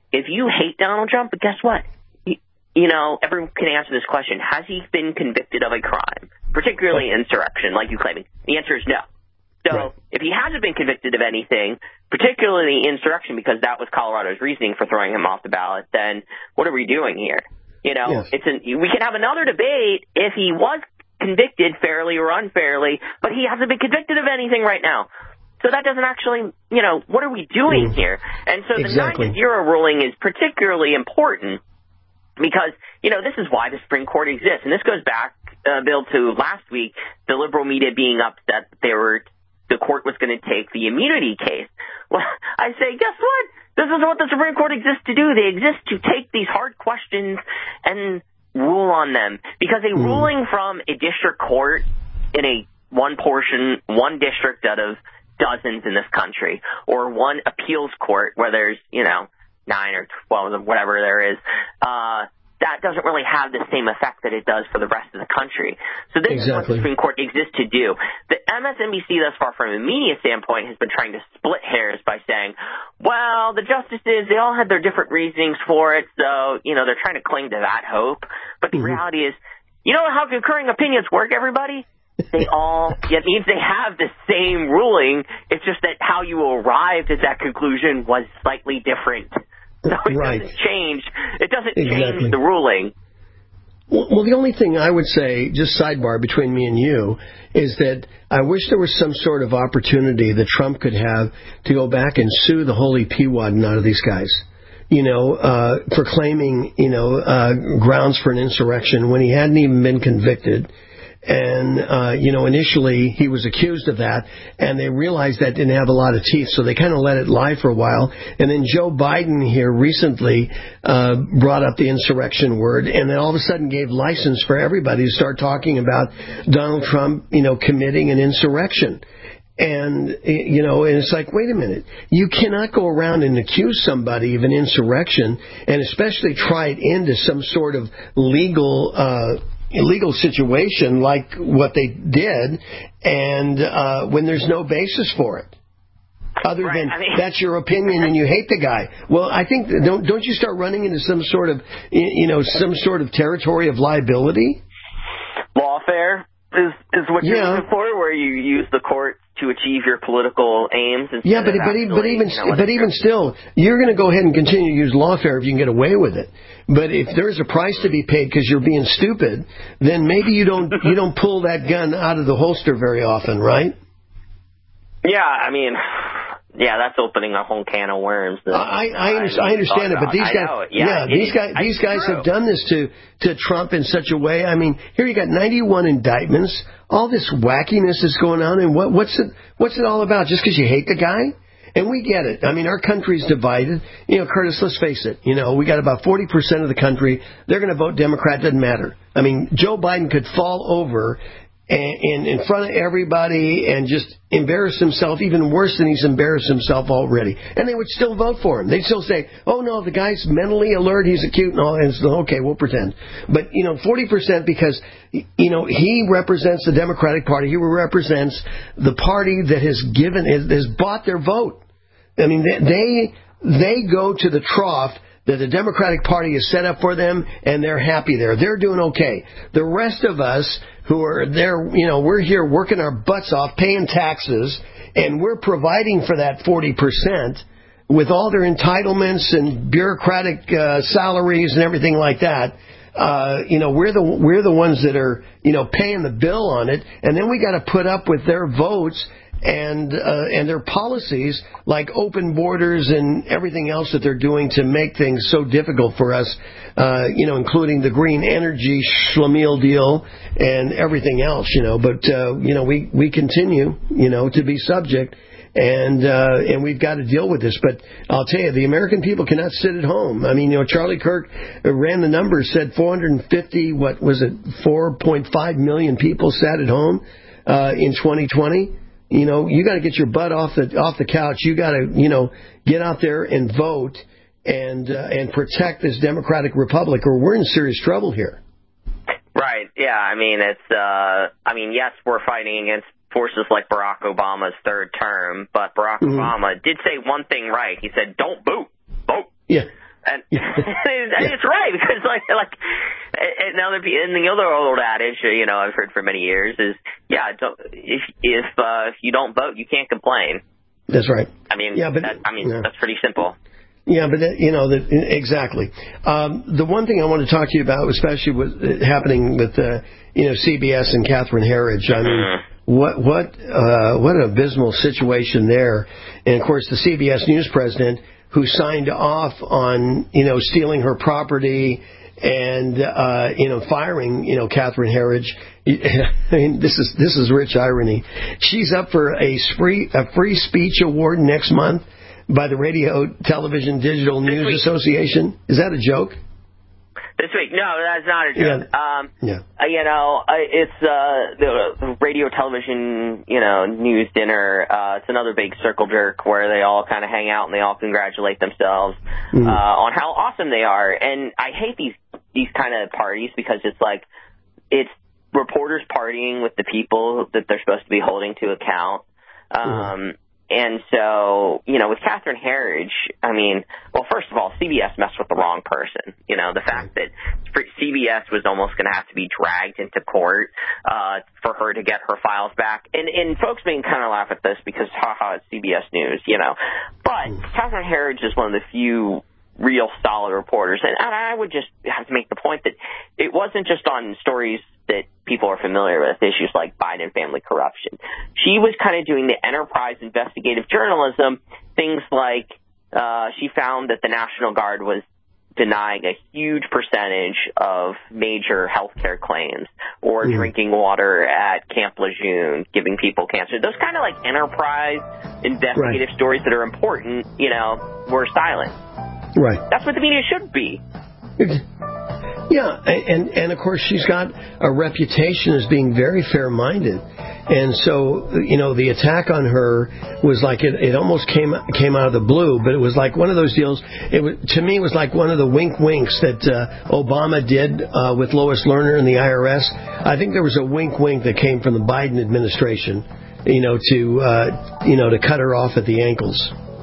Speaker 18: if you hate Donald Trump, but guess what? Everyone can answer this question. Has he been convicted of a crime, particularly insurrection, like you claiming? The answer is no. So if he hasn't been convicted of anything, particularly insurrection, because that was Colorado's reasoning for throwing him off the ballot, then what are we doing here? We can have another debate if he was convicted fairly or unfairly, but he hasn't been convicted of anything right now. So that doesn't actually, what are we doing here? And so the 9-0 ruling is particularly important because, this is why the Supreme Court exists. And this goes back, Bill, to last week, the liberal media being upset that the court was going to take the immunity case. Well, I say, guess what? This is what the Supreme Court exists to do. They exist to take these hard questions and rule on them. Because a ruling from a district court in one district out of dozens in this country, or one appeals court where there's, 9 or 12, whatever there is, that doesn't really have the same effect that it does for the rest of the country. So this is what the Supreme Court exists to do. The MSNBC thus far from a media standpoint has been trying to split hairs by saying, well, the justices, they all had their different reasonings for it, so, they're trying to cling to that hope. But the reality is, you know how concurring opinions work, everybody? It means they have the same ruling. It's just that how you arrived at that conclusion was slightly different. So it doesn't change. It doesn't change the ruling.
Speaker 11: Well, the only thing I would say, just sidebar between me and you, is that I wish there was some sort of opportunity that Trump could have to go back and sue the holy Pewaddin out of these guys. For claiming, grounds for an insurrection when he hadn't even been convicted. And, initially he was accused of that, and they realized that didn't have a lot of teeth, so they kind of let it lie for a while. And then Joe Biden here recently brought up the insurrection word, and then all of a sudden gave license for everybody to start talking about Donald Trump, committing an insurrection. And, and it's like, wait a minute, you cannot go around and accuse somebody of an insurrection, and especially try it into some sort of illegal situation like what they did, and when there's no basis for it, other than that's your opinion and you hate the guy. Well, I think don't you start running into some sort of territory of liability?
Speaker 18: Lawfare is what you're looking for, where you use the court to achieve your political aims. But even still, you're going to go ahead and continue to use lawfare if you can get away with it. But if there's a price to be paid because you're being stupid, then maybe you don't pull that gun out of the holster very often, right? Yeah, that's opening a whole can of worms.
Speaker 11: I understand it, but these guys have done this to Trump in such a way. I mean, here you got 91 indictments. All this wackiness is going on, and what's it all about? Just because you hate the guy? And we get it. I mean, our country's divided. Curtis, let's face it. We got about 40% of the country. They're going to vote Democrat. Doesn't matter. I mean, Joe Biden could fall over in front of everybody and just embarrass himself even worse than he's embarrassed himself already. And they would still vote for him. They'd still say, oh, no, the guy's mentally alert, he's cute and all, and so, okay, we'll pretend. But, 40% because, he represents the Democratic Party. He represents the party that has bought their vote. I mean, they go to the trough that the Democratic Party has set up for them, and they're happy there. They're doing okay. The rest of us who are there, we're here working our butts off, paying taxes, and we're providing for that 40% with all their entitlements and bureaucratic salaries and everything like that. We're the ones that are, paying the bill on it, and then we got to put up with their votes and their policies like open borders and everything else that they're doing to make things so difficult for us, including the green energy schlemiel deal and everything else, But, we continue, to be subject. And we've got to deal with this. But I'll tell you, the American people cannot sit at home. I mean, Charlie Kirk ran the numbers, said 4.5 million people sat at home in 2020. You got to get your butt off the couch. You got to, get out there and vote and protect this democratic republic, or we're in serious trouble here.
Speaker 18: Right. Yeah. I mean, yes, we're fighting against forces like Barack Obama's third term, but Barack Obama did say one thing right. He said, "Don't vote. Vote."
Speaker 11: Yeah.
Speaker 18: And it's right, because like now in the other old adage, I've heard for many years is, if you don't vote, you can't complain.
Speaker 11: That's right.
Speaker 18: I mean, that's pretty simple.
Speaker 11: Yeah, but exactly. The one thing I want to talk to you about, especially with happening with CBS and Catherine Herridge. I mean, what an abysmal situation there. And of course, the CBS News president who signed off on stealing her property and firing Catherine Herridge. I mean, this is rich irony. She's up for a free speech award next month by the Radio, Television, Digital News Association. Is that a joke?
Speaker 18: This week? No, that's not a joke.
Speaker 11: Yeah.
Speaker 18: It's the Radio, Television, News dinner. It's another big circle jerk where they all kind of hang out and they all congratulate themselves on how awesome they are. And I hate these kind of parties because it's reporters partying with the people that they're supposed to be holding to account. And so, with Catherine Herridge, I mean, well, first of all, CBS messed with the wrong person. The fact that CBS was almost going to have to be dragged into court for her to get her files back. And folks may kind of laugh at this because, it's CBS News, But Catherine Herridge is one of the few real solid reporters. And I would just have to make the point that it wasn't just on stories that people are familiar with, issues like Biden family corruption. She was kind of doing the enterprise investigative journalism, things like she found that the National Guard was denying a huge percentage of major health care claims or drinking water at Camp Lejeune, giving people cancer. Those kind of like enterprise investigative stories that are important, were silent.
Speaker 11: Right.
Speaker 18: That's what the media should be.
Speaker 11: Yeah, and of course she's got a reputation as being very fair-minded, and so the attack on her was like it almost came out of the blue, but it was like one of those deals. To me, it was like one of the wink winks that Obama did with Lois Lerner and the IRS. I think there was a wink that came from the Biden administration, to cut her off at the ankles.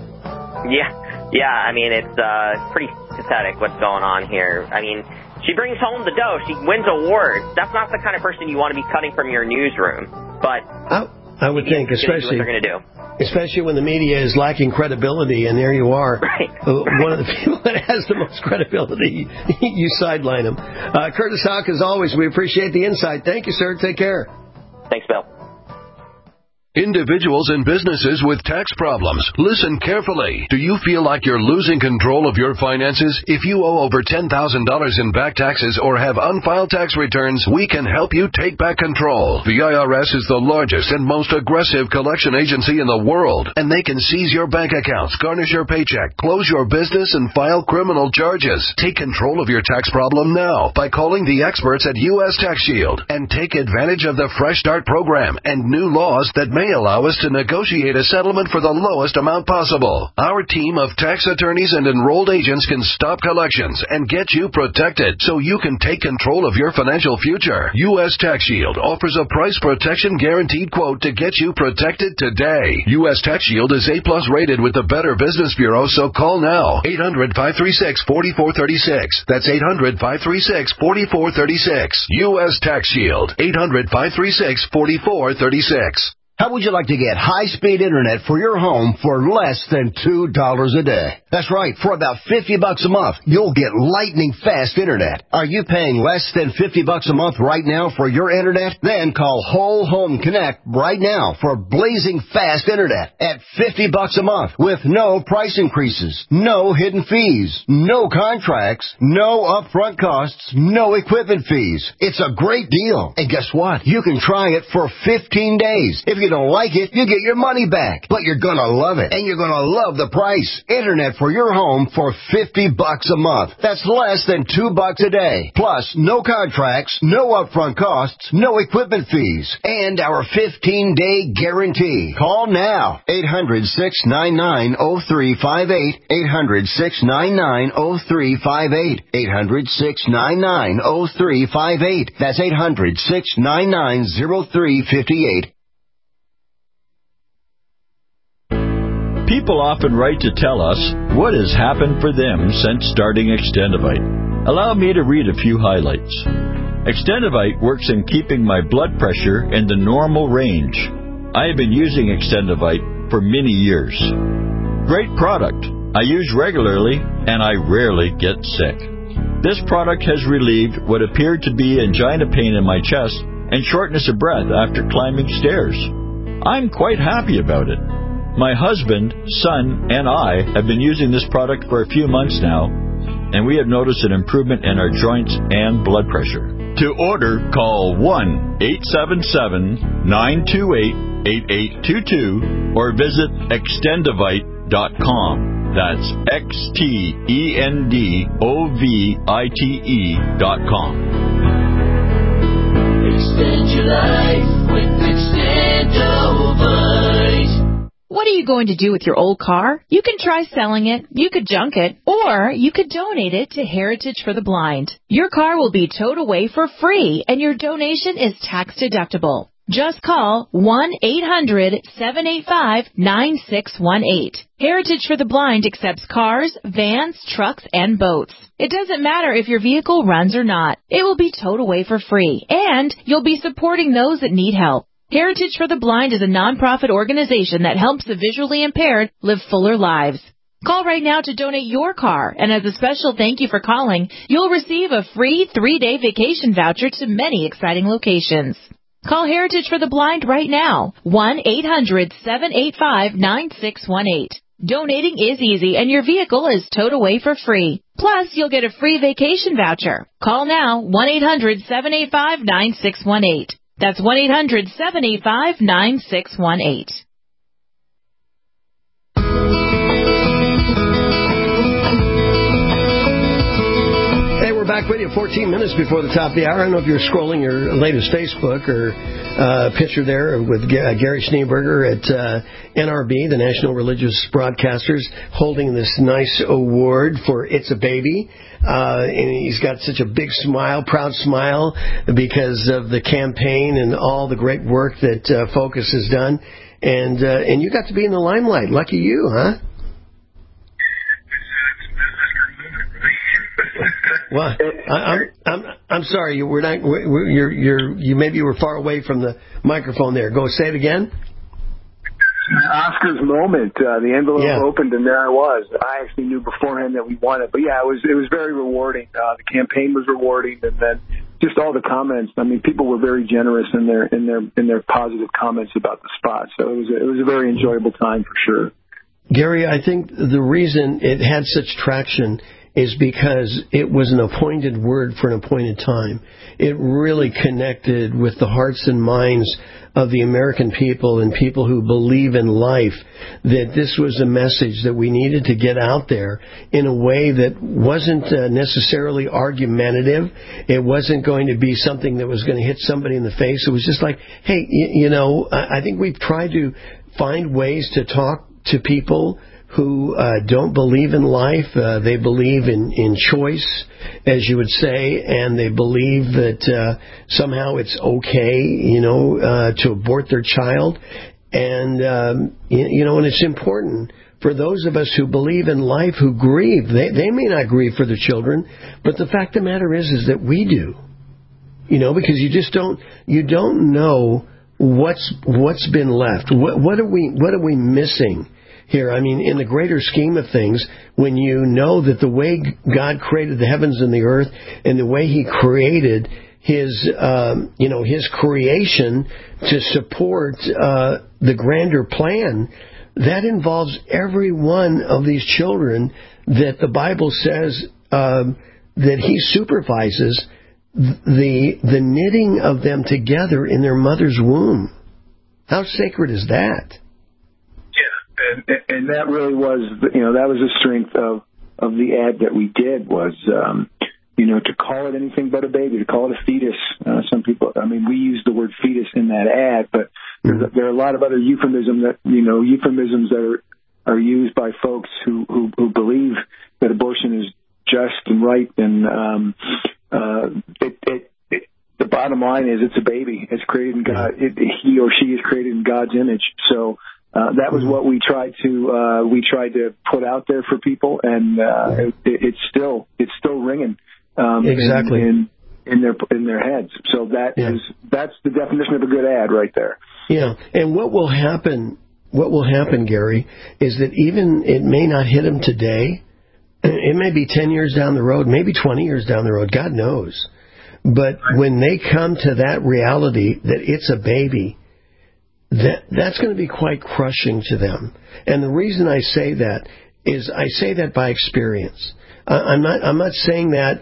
Speaker 18: Yeah. I mean, it's pretty pathetic what's going on here. I mean, she brings home the dough. She wins awards. That's not the kind of person you want to be cutting from your newsroom. But
Speaker 11: I would think, especially
Speaker 18: what they're going to do.
Speaker 11: Especially when the media is lacking credibility, and there you are, one of the people that has the most credibility. You sideline him. Curtis Houck, as always, we appreciate the insight. Thank you, sir. Take care.
Speaker 18: Thanks, Bill.
Speaker 19: Individuals and businesses with tax problems, listen carefully. Do you feel like you're losing control of your finances? If you owe over $10,000 in back taxes or have unfiled tax returns, we can help you take back control. The IRS is the largest and most aggressive collection agency in the world, and they can seize your bank accounts, garnish your paycheck, close your business, and file criminal charges. Take control of your tax problem now by calling the experts at U.S. Tax Shield and take advantage of the Fresh Start program and new laws that may allow us to negotiate a settlement for the lowest amount possible. Our team of tax attorneys and enrolled agents can stop collections and get you protected so you can take control of your financial future. U.S. Tax Shield offers a price protection guaranteed quote to get you protected today. U.S. Tax Shield is A+ rated with the Better Business Bureau, so call now. 800-536-4436. That's 800-536-4436. U.S. Tax Shield. 800-536-4436.
Speaker 9: How would you like to get high-speed internet for your home for less than $2 a day? That's right. For about $50 a month, you'll get lightning-fast internet. Are you paying less than $50 a month right now for your internet? Then call Whole Home Connect right now for blazing fast internet at $50 a month with no price increases, no hidden fees, no contracts, no upfront costs, no equipment fees. It's a great deal. And guess what? You can try it for 15 days. If you don't like it, you get your money back. But you're going to love it, and you're going to love the price. Internet for your home for $50 a month. That's less than $2 a day. Plus, no contracts, no upfront costs, no equipment fees, and our 15-day guarantee. Call now. 800-699-0358. 800-699-0358. 800-699-0358. That's 800-699-0358.
Speaker 20: People often write to tell us what has happened for them since starting Extendivite. Allow me to read a few highlights. Extendivite works in keeping my blood pressure in the normal range. I have been using Extendivite for many years. Great product. I use regularly and I rarely get sick. This product has relieved what appeared to be angina pain in my chest and shortness of breath after climbing stairs. I'm quite happy about it. My husband, son, and I have been using this product for a few months now, and we have noticed an improvement in our joints and blood pressure. To order, call 1-877-928-8822 or visit extendivite.com. That's XTENDOVITE.com.
Speaker 21: Extend your life with Extendivite.
Speaker 22: What are you going to do with your old car? You can try selling it, you could junk it, or you could donate it to Heritage for the Blind. Your car will be towed away for free, and your donation is tax deductible. Just call 1-800-785-9618. Heritage for the Blind accepts cars, vans, trucks, and boats. It doesn't matter if your vehicle runs or not. It will be towed away for free, and you'll be supporting those that need help. Heritage for the Blind is a nonprofit organization that helps the visually impaired live fuller lives. Call right now to donate your car, and as a special thank you for calling, you'll receive a free 3-day vacation voucher to many exciting locations. Call Heritage for the Blind right now, 1-800-785-9618. Donating is easy, and your vehicle is towed away for free. Plus, you'll get a free vacation voucher. Call now, 1-800-785-9618. That's 1-800-785-9618.
Speaker 11: Hey, we're back with you 14 minutes before the top of the hour. I don't know if you're scrolling your latest Facebook or picture there with Gary Schneeberger at NRB, the National Religious Broadcasters, holding this nice award for It's a Baby. And he's got such a big smile, proud smile, because of the campaign and all the great work that Focus has done. And you got to be in the limelight. Lucky you, huh? Well, I'm sorry. You maybe you were far away from the microphone there. Go say it again.
Speaker 23: Oscar's moment. The envelope opened, and there I was. I actually knew beforehand that we won it, but yeah, it was very rewarding. The campaign was rewarding, and then just all the comments. I mean, people were very generous in their positive comments about the spot. So it was a very enjoyable time for sure.
Speaker 11: Gary, I think the reason it had such traction is because it was an appointed word for an appointed time. It really connected with the hearts and minds of the American people and people who believe in life, that this was a message that we needed to get out there in a way that wasn't necessarily argumentative. It wasn't going to be something that was going to hit somebody in the face. It was just like, hey, I think we've tried to find ways to talk to people who don't believe in life. They believe in choice, as you would say, and they believe that somehow it's okay, to abort their child. And, and it's important for those of us who believe in life, who grieve. They may not grieve for their children, but the fact of the matter is that we do. Because you don't know what's been left. What are we missing here? I mean, in the greater scheme of things, when you know that the way God created the heavens and the earth and the way He created His creation to support the grander plan, that involves every one of these children that the Bible says that He supervises the knitting of them together in their mother's womb. How sacred is that?
Speaker 23: And that really was, that was the strength of the ad that we did was, to call it anything but a baby, to call it a fetus. Some people, we use the word fetus in that ad, but there are a lot of other euphemisms that are used by folks who believe that abortion is just and right. And the bottom line is it's a baby. It's created in God. He or she is created in God's image. So That was what we tried to put out there for people, and it's still ringing
Speaker 11: exactly
Speaker 23: in their heads. So that's the definition of a good ad right there.
Speaker 11: Yeah, and what will happen, Gary, is that even it may not hit them today. It may be 10 years down the road, maybe 20 years down the road, God knows. But when they come to that reality that it's a baby, that's going to be quite crushing to them. And the reason I say that is I say that by experience. I'm not saying that,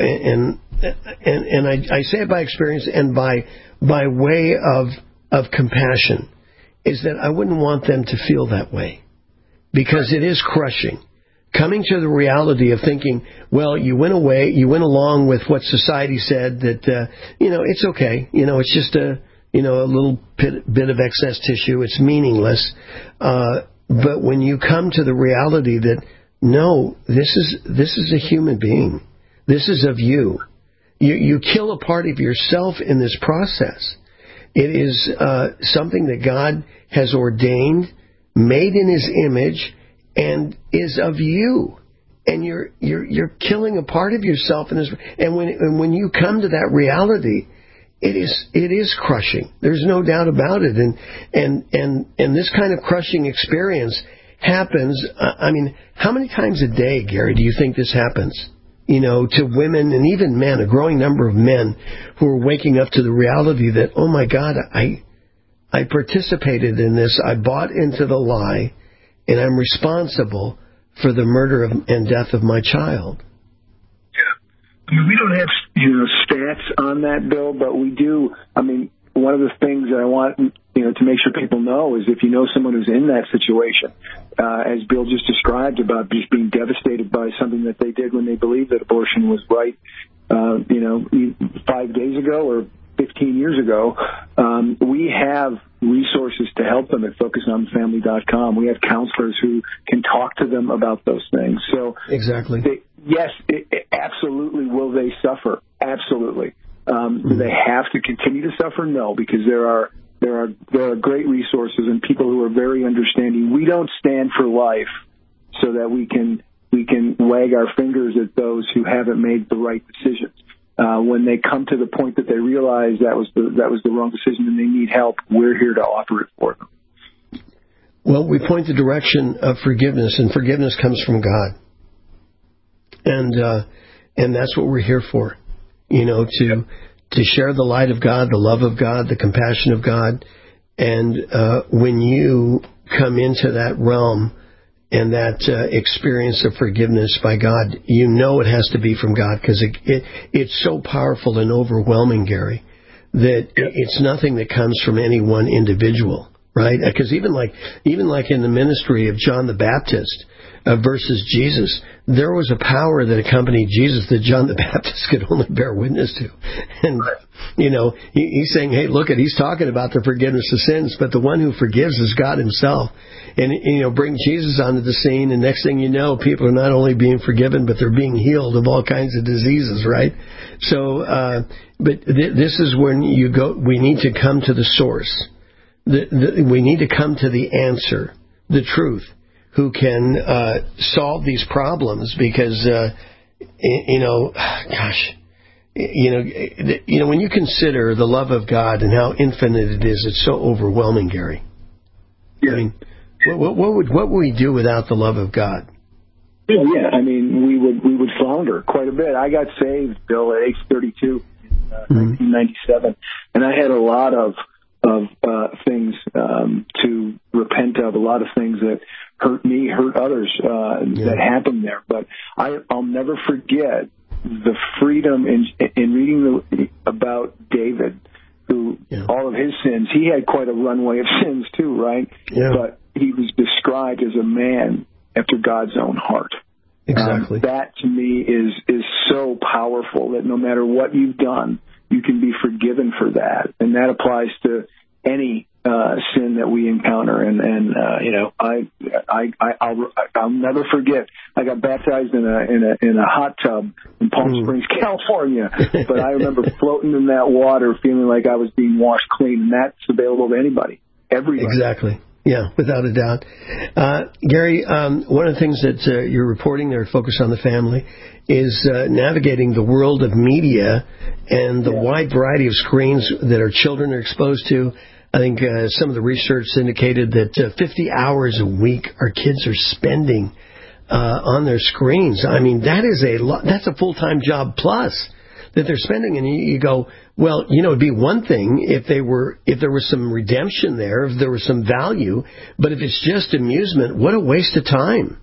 Speaker 11: and I say it by experience and by way of compassion, is that I wouldn't want them to feel that way, because it is crushing. Coming to the reality of thinking, well, you went along with what society said that, it's okay. It's just a little bit of excess tissue. It's meaningless. But when you come to the reality that, no, this is a human being. This is of you. You kill a part of yourself in this process. It is something that God has ordained, made in His image, and is of you, and you're killing a part of yourself in this. And when you come to that reality, it is crushing. There's no doubt about it. And this kind of crushing experience happens. I mean, how many times a day, Gary, do you think this happens? To women and even men, a growing number of men who are waking up to the reality that, oh my God, I participated in this. I bought into the lie. And I'm responsible for the murder and death of my child.
Speaker 23: Yeah. I mean, we don't have, stats on that, Bill, but we do. I mean, one of the things that I want, to make sure people know is if you know someone who's in that situation, as Bill just described about just being devastated by something that they did when they believed that abortion was right, 5 days ago or 15 years ago, we have resources to help them at FocusOnTheFamily.com. We have counselors who can talk to them about those things. So
Speaker 11: exactly,
Speaker 23: absolutely. Will they suffer? Absolutely. Do they have to continue to suffer? No, because there are great resources and people who are very understanding. We don't stand for life so that we can wag our fingers at those who haven't made the right decisions. When they come to the point that they realize that was the wrong decision and they need help, we're here to offer it for them.
Speaker 11: Well, we point the direction of forgiveness, and forgiveness comes from God, and that's what we're here for. To share the light of God, the love of God, the compassion of God, and when you come into that realm and that experience of forgiveness by God, it has to be from God, because it's so powerful and overwhelming, Gary, that it's nothing that comes from any one individual, right? Because even like in the ministry of John the Baptist versus Jesus, there was a power that accompanied Jesus that John the Baptist could only bear witness to. And, he's saying, hey, look, he's talking about the forgiveness of sins, but the one who forgives is God Himself. And bring Jesus onto the scene, and next thing you know, people are not only being forgiven, but they're being healed of all kinds of diseases, right? So, but this is when you go. We need to come to the source. We need to come to the answer, the truth, who can solve these problems. Because, when you consider the love of God and how infinite it is, it's so overwhelming, Gary.
Speaker 23: Yeah.
Speaker 11: I mean, what would we do without the love of God?
Speaker 23: Yeah, I mean, we would flounder quite a bit. I got saved, Bill, at age 32 in 1997, and I had a lot of things to repent of, a lot of things that hurt me, hurt others that happened there. But I'll never forget the freedom in reading about David, who all of his sins, he had quite a runway of sins too, right?
Speaker 11: Yeah.
Speaker 23: But he was described as a man after God's own heart.
Speaker 11: Exactly.
Speaker 23: That to me is so powerful that no matter what you've done, you can be forgiven for that, and that applies to any sin that we encounter. And I'll never forget. I got baptized in a hot tub in Palm Springs, California. But I remember floating in that water, feeling like I was being washed clean, and that's available to anybody, everybody.
Speaker 11: Exactly. Yeah, without a doubt. Gary, one of the things that you're reporting there, Focus on the Family, is navigating the world of media and the wide variety of screens that our children are exposed to. I think some of the research indicated that 50 hours a week our kids are spending on their screens. I mean, that is that's a full-time job plus that they're spending, and you go, well, it'd be one thing if there was some redemption there, if there was some value, but if it's just amusement, what a waste of time.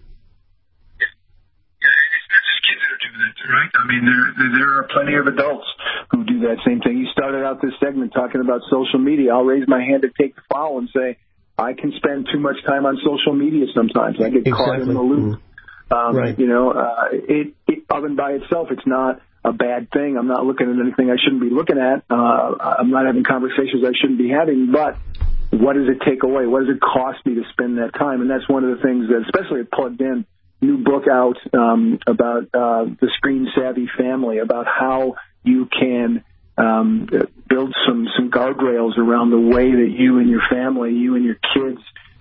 Speaker 23: It's not just kids that are doing that, right? I mean, there are plenty of adults who do that same thing. You started out this segment talking about social media. I'll raise my hand to take the foul and say, I can spend too much time on social media sometimes. I get caught in the loop.
Speaker 11: Right.
Speaker 23: It of and by itself, it's not a bad thing. I'm not looking at anything I shouldn't be looking at. I'm not having conversations I shouldn't be having. But what does it take away? What does it cost me to spend that time? And that's one of the things that, especially at Plugged In, new book out about the Screen Savvy family, about how you can build some guardrails around the way that you and your family, you and your kids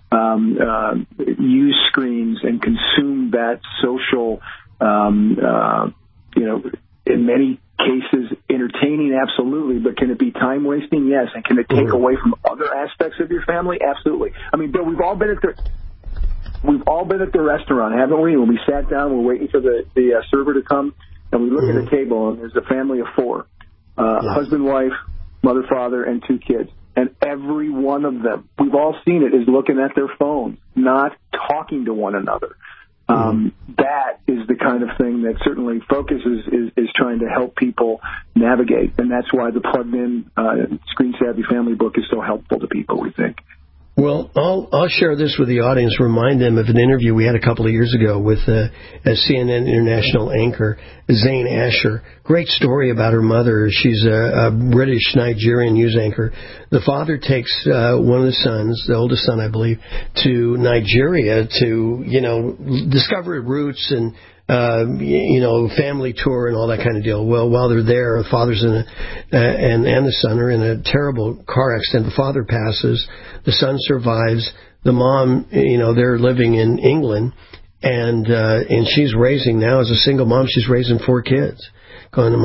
Speaker 23: use screens and consume that social, in many cases, entertaining, absolutely, but can it be time wasting? Yes. And can it take away from other aspects of your family? Absolutely. I mean, Bill, we've all been at the restaurant, haven't we? When we sat down, we're waiting for the server to come, and we look at the table, and there's a family of four, husband, wife, mother, father, and 2 kids. And every one of them, we've all seen it, is looking at their phone, not talking to one another. That is the kind of thing that certainly Focus is trying to help people navigate, and that's why the Plugged In Screen Savvy Family book is so helpful to people, we think.
Speaker 11: Well, I'll share this with the audience, remind them of an interview we had a couple of years ago with a CNN International anchor, Zane Asher. Great story about her mother. She's a British-Nigerian news anchor. The father takes one of the sons, the oldest son, I believe, to Nigeria to, discover roots and family tour and all that kind of deal. Well, while they're there, the father's and the son are in a terrible car accident. The father passes. The son survives. The mom, they're living in England, and she's raising, now as a single mom, she's raising 4 kids. Having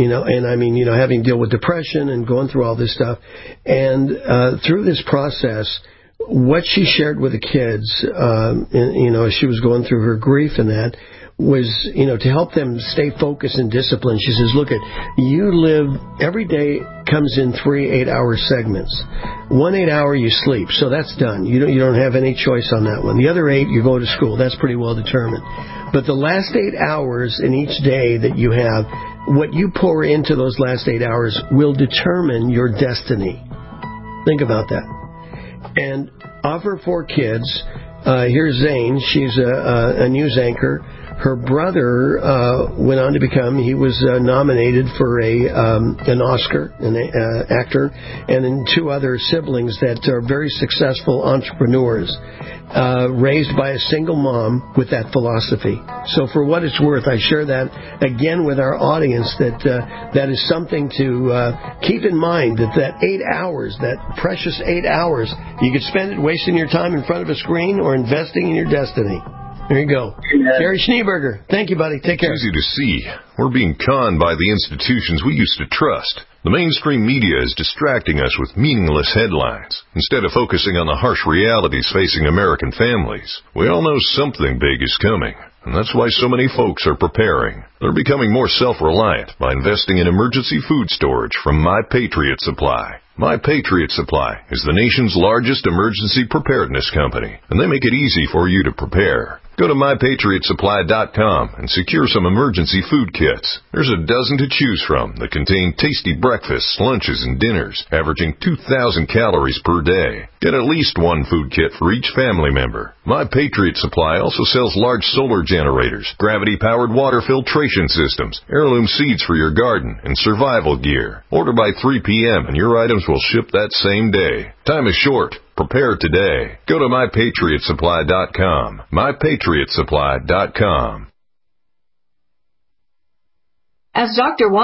Speaker 11: to deal with depression and going through all this stuff. And through this process, what she shared with the kids, as she was going through her grief and that, was, to help them stay focused and disciplined. She says, look, every day comes in 3 8-hour segments. 1 8-hour you sleep, so that's done. You don't have any choice on that one. The other 8, you go to school. That's pretty well determined. But the last 8 hours in each day that you have, what you pour into those last 8 hours will determine your destiny. Think about that. And of her 4 kids, here's Zane. She's a news anchor. Her brother went on to he was nominated for an Oscar, an actor, and then 2 other siblings that are very successful entrepreneurs, raised by a single mom with that philosophy. So for what it's worth, I share that again with our audience, that is something to keep in mind, that 8 hours, that precious 8 hours, you could spend it wasting your time in front of a screen or investing in your destiny. There you go. Gary Schneeberger, thank you, buddy. Take care.
Speaker 2: It's easy to see. We're being conned by the institutions we used to trust. The mainstream media is distracting us with meaningless headlines instead of focusing on the harsh realities facing American families. We all know something big is coming, and that's why so many folks are preparing. They're becoming more self-reliant by investing in emergency food storage from My Patriot Supply. My Patriot Supply is the nation's largest emergency preparedness company, and they make it easy for you to prepare. Go to MyPatriotSupply.com and secure some emergency food kits. There's a dozen to choose from that contain tasty breakfasts, lunches, and dinners, averaging 2,000 calories per day. Get at least 1 food kit for each family member. My Patriot Supply also sells large solar generators, gravity-powered water filtration systems, heirloom seeds for your garden, and survival gear. Order by 3 p.m. and your items will ship that same day. Time is short. Prepare today. Go to MyPatriotSupply.com. MyPatriotSupply.com.
Speaker 1: As Dr.